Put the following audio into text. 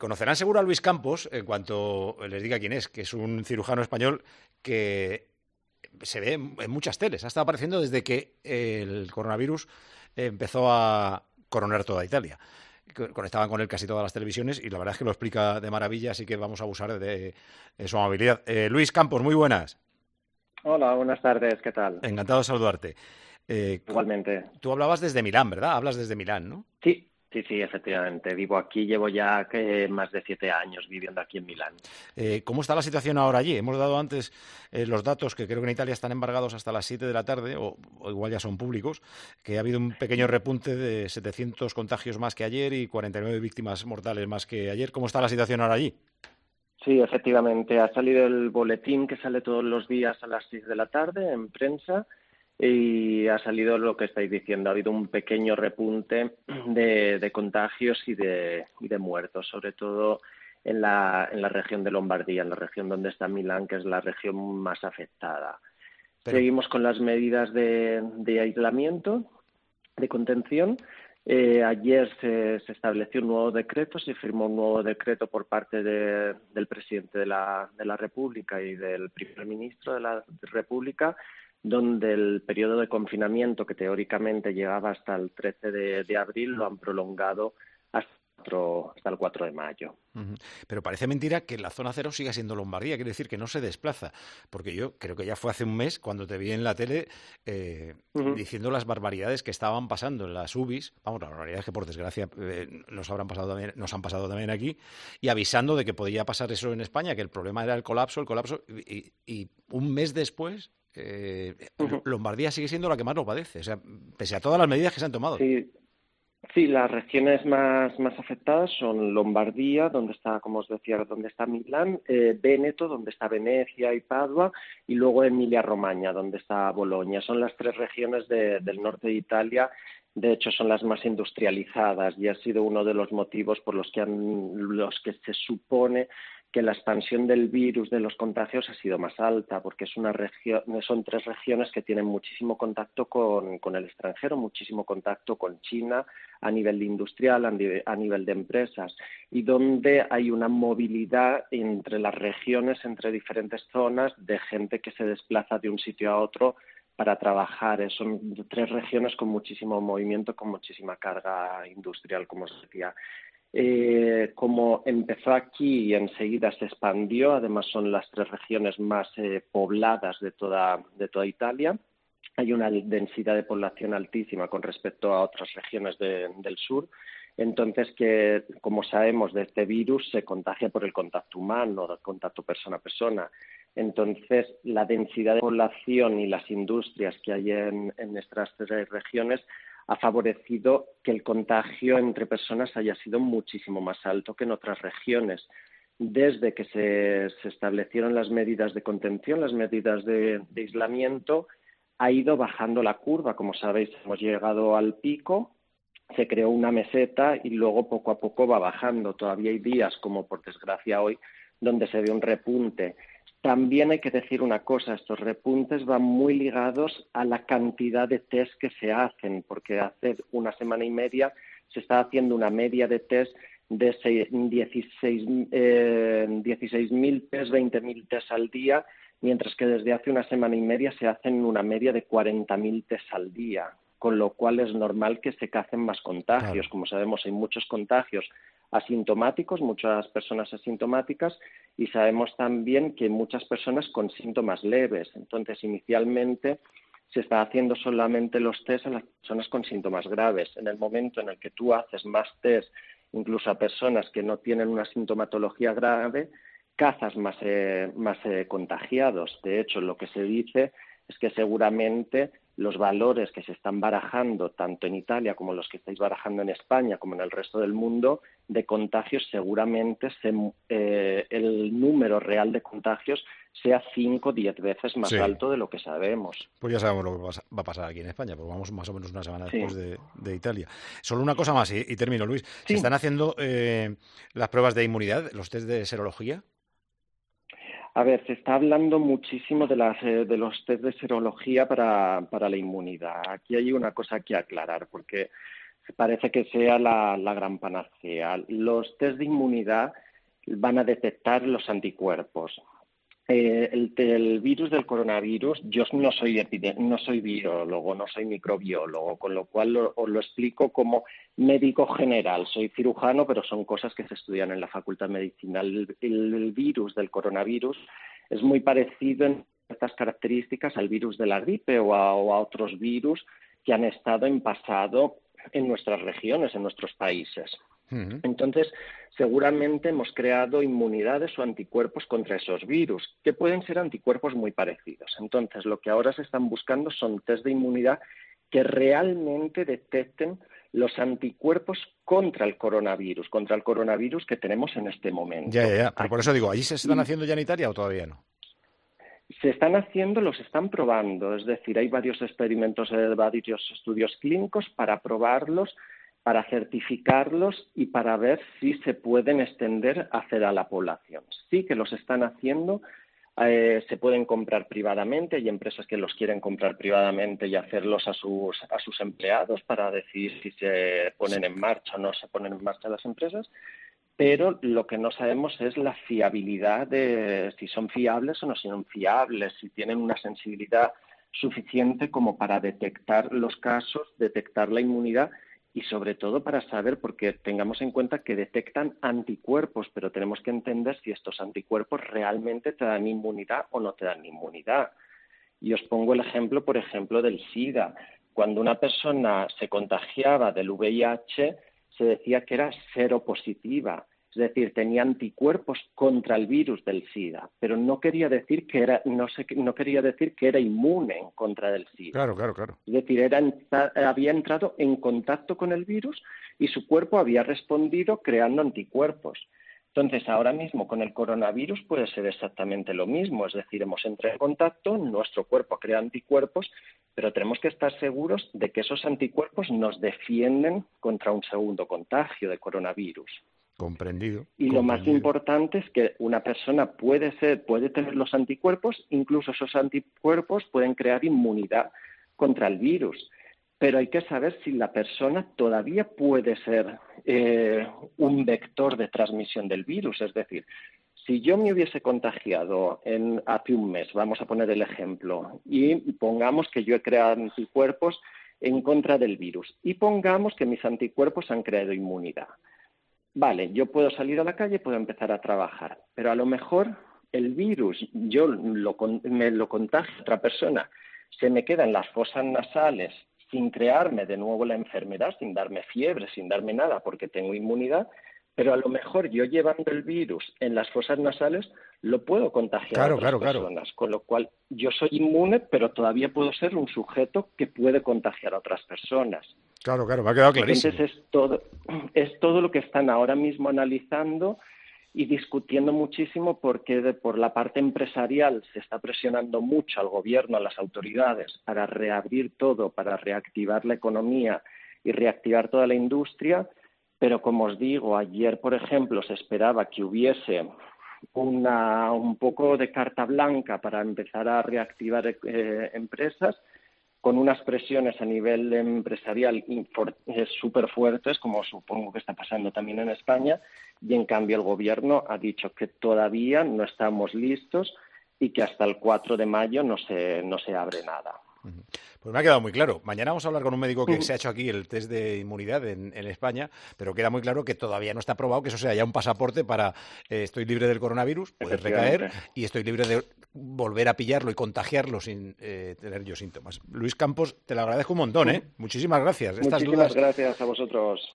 Conocerán seguro a Luis Campos en cuanto les diga quién es, que es un cirujano español que se ve en muchas teles. Ha estado apareciendo desde que el coronavirus empezó a coronar toda Italia. Conectaban con él casi todas las televisiones y la verdad es que lo explica de maravilla, así que vamos a abusar de su amabilidad. Luis Campos, muy buenas. Hola, buenas tardes, ¿qué tal? Encantado de saludarte. Igualmente. Tú hablabas desde Milán, ¿verdad? Hablas desde Milán, ¿no? Sí, efectivamente. Vivo aquí, llevo ya más de 7 años viviendo aquí en Milán. ¿Cómo está la situación ahora allí? Hemos dado antes los datos que creo que en Italia están embargados hasta las 7 de la tarde, o igual ya son públicos, que ha habido un pequeño repunte de 700 contagios más que ayer y 49 víctimas mortales más que ayer. ¿Cómo está la situación ahora allí? Sí, efectivamente. Ha salido el boletín que sale todos los días a las 6 de la tarde en prensa y ha salido lo que estáis diciendo. Ha habido un pequeño repunte de contagios y de muertos, sobre todo en la región de Lombardía, en la región donde está Milán, que es la región más afectada. Pero Seguimos con las medidas de aislamiento, de contención. Ayer se estableció un nuevo decreto, se firmó un nuevo decreto por parte del presidente de la República y del primer ministro de la República, donde el periodo de confinamiento, que teóricamente llegaba hasta el 13 de abril, lo han prolongado hasta el 4 de mayo. Pero parece mentira que la zona cero siga siendo Lombardía, quiere decir que no se desplaza, porque yo creo que ya fue hace un mes cuando te vi en la tele Ujú. diciendo las barbaridades que estaban pasando en las UBIs, vamos, las barbaridades que por desgracia nos han pasado también aquí, y avisando de que podía pasar eso en España, que el problema era el colapso, y un mes después Ujú. Lombardía sigue siendo la que más lo padece, o sea, pese a todas las medidas que se han tomado. Sí, sí, las regiones más afectadas son Lombardía, donde está, como os decía, donde está Milán, Véneto, donde está Venecia y Padua, y luego Emilia-Romagna, donde está Bolonia. Son las tres regiones del norte de Italia. De hecho, son las más industrializadas y ha sido uno de los motivos por los que se supone que la expansión del virus, de los contagios, ha sido más alta, porque son tres regiones que tienen muchísimo contacto con el extranjero, muchísimo contacto con China, a nivel industrial, a nivel de empresas, y donde hay una movilidad entre las regiones, entre diferentes zonas, de gente que se desplaza de un sitio a otro para trabajar. Son tres regiones con muchísimo movimiento, con muchísima carga industrial, como os decía. Como empezó aquí y enseguida se expandió, además son las tres regiones más pobladas de toda Italia. Hay una densidad de población altísima con respecto a otras regiones del sur. Entonces, que como sabemos de este virus se contagia por el contacto humano, el contacto persona a persona. Entonces, la densidad de población y las industrias que hay en estas tres regiones ha favorecido que el contagio entre personas haya sido muchísimo más alto que en otras regiones. Desde que se establecieron las medidas de contención, las medidas de aislamiento, ha ido bajando la curva. Como sabéis, hemos llegado al pico, se creó una meseta y luego poco a poco va bajando. Todavía hay días, como por desgracia hoy, donde se ve un repunte. También hay que decir una cosa, estos repuntes van muy ligados a la cantidad de test que se hacen, porque hace una semana y media se está haciendo una media de test de 16.000 test, 20.000 test al día, mientras que desde hace una semana y media se hacen una media de 40.000 test al día, con lo cual es normal que se hacen más Claro. contagios. Como sabemos, hay muchos contagios asintomáticos, muchas personas asintomáticas, y sabemos también que hay muchas personas con síntomas leves. Entonces, inicialmente se está haciendo solamente los test a las personas con síntomas graves. En el momento en el que tú haces más test, incluso a personas que no tienen una sintomatología grave, cazas más contagiados. De hecho, lo que se dice es que seguramente los valores que se están barajando tanto en Italia como los que estáis barajando en España como en el resto del mundo de contagios, seguramente el número real de contagios sea 5 o 10 veces más Sí, alto de lo que sabemos. pues ya sabemos lo que va a pasar aquí en España, porque vamos más o menos una semana Sí, después de Italia. Solo una cosa más y termino, Luis. ¿Se están sí. haciendo las pruebas de inmunidad, los test de serología? A ver, se está hablando muchísimo de los test de serología para la inmunidad. Aquí hay una cosa que aclarar, porque parece que sea la gran panacea. Los test de inmunidad van a detectar los anticuerpos. El virus del coronavirus, yo no soy biólogo, no soy microbiólogo, con lo cual os lo explico como médico general. Soy cirujano, pero son cosas que se estudian en la Facultad de Medicina. El virus del coronavirus es muy parecido en estas características al virus de la gripe o a otros virus que han estado en pasado en nuestras regiones, en nuestros países. Entonces, seguramente hemos creado inmunidades o anticuerpos contra esos virus, que pueden ser anticuerpos muy parecidos. Entonces, lo que ahora se están buscando son test de inmunidad que realmente detecten los anticuerpos contra el coronavirus que tenemos en este momento. Ya. Pero por eso digo, ¿allí se están haciendo ya en Italia o todavía no? Se están haciendo, los están probando, es decir, hay varios experimentos, varios estudios clínicos para probarlos, para certificarlos y para ver si se pueden extender hacia la población. Sí que los están haciendo, se pueden comprar privadamente, hay empresas que los quieren comprar privadamente y hacerlos a sus empleados para decidir si se ponen en marcha o no se ponen en marcha las empresas, pero lo que no sabemos es la fiabilidad de si son fiables o no son fiables, si tienen una sensibilidad suficiente como para detectar los casos, detectar la inmunidad y sobre todo para saber, porque tengamos en cuenta que detectan anticuerpos, pero tenemos que entender si estos anticuerpos realmente te dan inmunidad o no te dan inmunidad. Y os pongo el ejemplo, por ejemplo, del SIDA. Cuando una persona se contagiaba del VIH, se decía que era seropositiva, es decir, tenía anticuerpos contra el virus del SIDA, pero no quería decir que era inmune en contra del SIDA. Claro. Es decir, había entrado en contacto con el virus y su cuerpo había respondido creando anticuerpos. Entonces, ahora mismo con el coronavirus puede ser exactamente lo mismo, es decir, hemos entrado en contacto, nuestro cuerpo crea anticuerpos, pero tenemos que estar seguros de que esos anticuerpos nos defienden contra un segundo contagio de coronavirus. Comprendido. Lo más importante es que una persona puede tener los anticuerpos, incluso esos anticuerpos pueden crear inmunidad contra el virus. Pero hay que saber si la persona todavía puede ser un vector de transmisión del virus. Es decir, si yo me hubiese contagiado hace un mes, vamos a poner el ejemplo, y pongamos que yo he creado anticuerpos en contra del virus, y pongamos que mis anticuerpos han creado inmunidad. Vale, yo puedo salir a la calle, puedo empezar a trabajar, pero a lo mejor el virus, me lo contagio a otra persona, se me queda en las fosas nasales sin crearme de nuevo la enfermedad, sin darme fiebre, sin darme nada, porque tengo inmunidad, pero a lo mejor yo llevando el virus en las fosas nasales lo puedo contagiar a otras personas, con lo cual yo soy inmune, pero todavía puedo ser un sujeto que puede contagiar a otras personas. Claro, me ha quedado clarísimo. Entonces es todo lo que están ahora mismo analizando y discutiendo muchísimo porque por la parte empresarial se está presionando mucho al gobierno, a las autoridades, para reabrir todo, para reactivar la economía y reactivar toda la industria, pero como os digo, ayer, por ejemplo, se esperaba que hubiese un poco de carta blanca para empezar a reactivar empresas, con unas presiones a nivel empresarial súper fuertes, como supongo que está pasando también en España, y en cambio el gobierno ha dicho que todavía no estamos listos y que hasta el 4 de mayo no se abre nada. Pues me ha quedado muy claro. Mañana vamos a hablar con un médico que se ha hecho aquí el test de inmunidad en España, pero queda muy claro que todavía no está aprobado, que eso sea ya un pasaporte para estoy libre del coronavirus, puedes recaer y estoy libre de volver a pillarlo y contagiarlo sin tener yo síntomas. Luis Campos, te lo agradezco un montón, ¿eh? Muchísimas gracias. Muchísimas gracias a vosotros.